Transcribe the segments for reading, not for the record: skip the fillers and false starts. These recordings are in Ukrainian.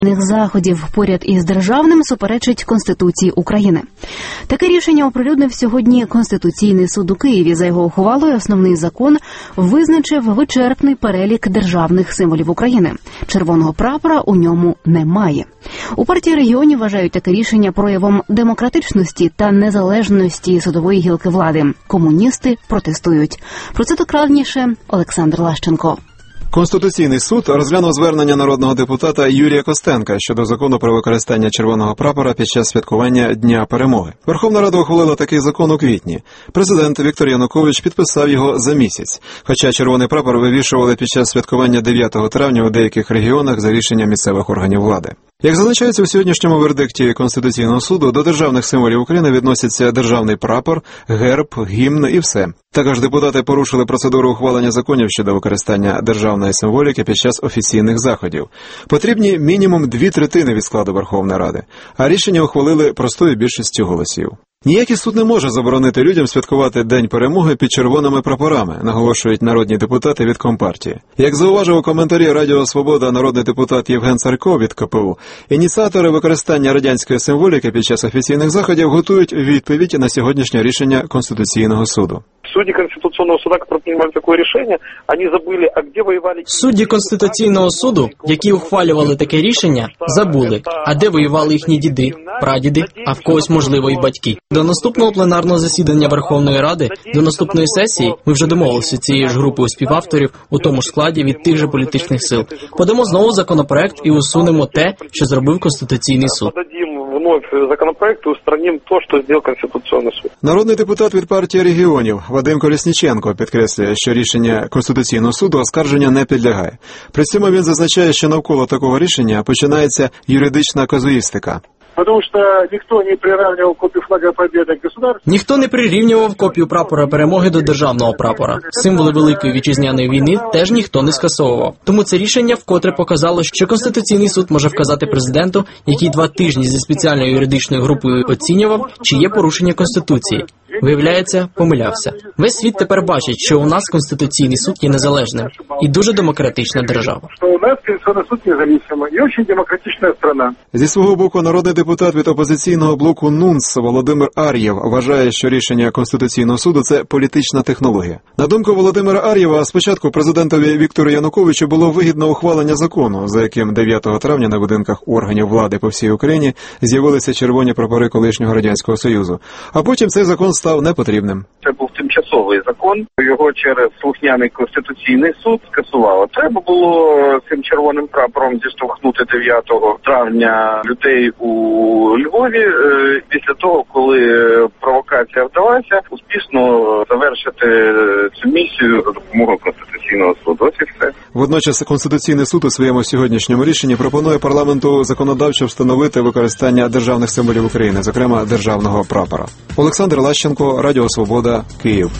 Заходів поряд із державним суперечить Конституції України. Таке рішення оприлюднив сьогодні Конституційний суд у Києві. За його ухвалою основний закон визначив вичерпний перелік державних символів України. Червоного прапора у ньому немає. У партії регіонів вважають таке рішення проявом демократичності та незалежності судової гілки влади. Комуністи протестують. Про це докладніше Олександр Лащенко. Конституційний суд розглянув звернення народного депутата Юрія Костенка щодо закону про використання червоного прапора під час святкування Дня Перемоги. Верховна Рада ухвалила такий закон у квітні. Президент Віктор Янукович підписав його за місяць, хоча червоний прапор вивішували під час святкування 9 травня у деяких регіонах за рішенням місцевих органів влади. Як зазначається у сьогоднішньому вердикті Конституційного суду, до державних символів України відносяться державний прапор, герб, гімн і все. Також депутати порушили процедуру ухвалення законів щодо використання державної символіки під час офіційних заходів. Потрібні мінімум 2/3 від складу Верховної Ради, а рішення ухвалили простою більшістю голосів. Ніякий суд не може заборонити людям святкувати День Перемоги під червоними прапорами, наголошують народні депутати від Компартії. Як зауважив у коментарі Радіо Свобода народний депутат Євген Царько від КПУ, ініціатори використання радянської символіки під час офіційних заходів готують відповідь на сьогоднішнє рішення Конституційного суду. Судді Конституційного суду, які приймали таке рішення, вони забули, а де воювали... Судді Конституційного суду, які ухвалювали таке рішення, забули, а де воювали їхні діди, прадіди, а в когось, можливо, і батьки. До наступного пленарного засідання Верховної Ради, до наступної сесії, ми вже домовилися цією ж групою співавторів у тому ж складі від тих же політичних сил. Подамо знову законопроект і усунемо те, що зробив Конституційний суд. Вновь законопроект і устраним то, що зробив Конституційний суд. Народний депутат від партії регіонів Вадим Колесніченко підкреслює, що рішення Конституційного суду оскарження не підлягає. При цьому він зазначає, що навколо такого рішення починається юридична казуїстика. Потому что никто не приравнивал копию флага Победы к государству. Ніхто не прирівнював копію прапора перемоги до державного прапора. Символи Великої Вітчизняної війни теж ніхто не скасовував. Тому це рішення вкотре показало, що Конституційний суд може вказати президенту, який 2 тижні зі спеціальною юридичною групою оцінював, чи є порушення Конституції. Виявляється, помилявся. Весь світ тепер бачить, що у нас Конституційний суд є незалежним і дуже демократична держава. Що у нас Конституційний суд незалежний і дуже демократична країна. Зі свого боку, народний депутат від опозиційного блоку НУНС Володимир Ар'єв вважає, що рішення Конституційного суду – це політична технологія. На думку Володимира Ар'єва, спочатку президентові Віктору Януковичу було вигідно ухвалення закону, за яким 9 травня на будинках органів влади по всій Україні з'явилися червоні прапори колишнього Радянського Союзу. А потім цей закон став непотрібним. Це був тимчасовий закон, його через слухняний Конституційний суд скасував. Треба було цим червоним прапором зіштовхнути 9 травня людей у Львові. Після того, коли провокація вдалася, успішно завершити цю місію за допомогою Конституційного суду. Ось і все. Водночас Конституційний суд у своєму сьогоднішньому рішенні пропонує парламенту законодавчо встановити використання державних символів України, зокрема державного прапора. Олександр Лащенко, Радіо Свобода, Київ.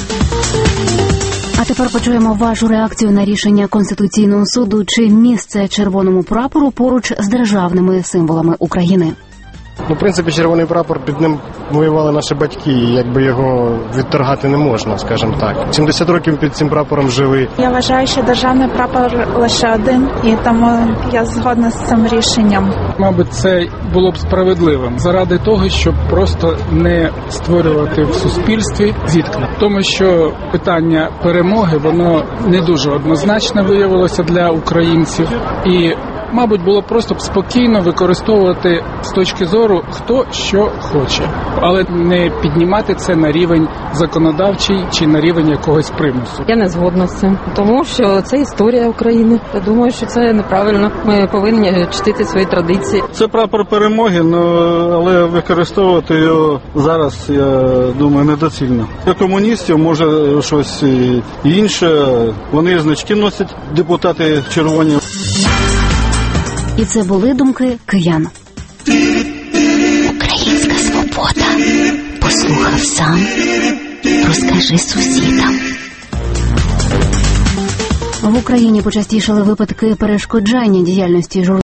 А тепер почуємо вашу реакцію на рішення Конституційного суду, чи місце червоному прапору поруч з державними символами України. В принципі, червоний прапор, під ним воювали наші батьки, і якби його відторгати не можна, скажімо так. 70 років під цим прапором жили. Я вважаю, що державний прапор лише один, і тому я згодна з цим рішенням. Мабуть, це було б справедливим заради того, щоб просто не створювати в суспільстві зіткнень. Тому що питання перемоги, воно не дуже однозначно виявилося для українців. І мабуть, було просто б спокійно використовувати з точки зору хто що хоче, але не піднімати це на рівень законодавчий чи на рівень якогось примусу. Я не згодна з цим, тому що це історія України. Я думаю, що це неправильно. Ми повинні чтити свої традиції. Це прапор перемоги, але використовувати його зараз, я думаю, недоцільно. Для комуністів може щось інше. Вони значки носять, депутати червоні. І це були думки киян. Українська свобода. Послухав сам, розкажи сусідам. В Україні почастішали випадки перешкоджання діяльності журналістів.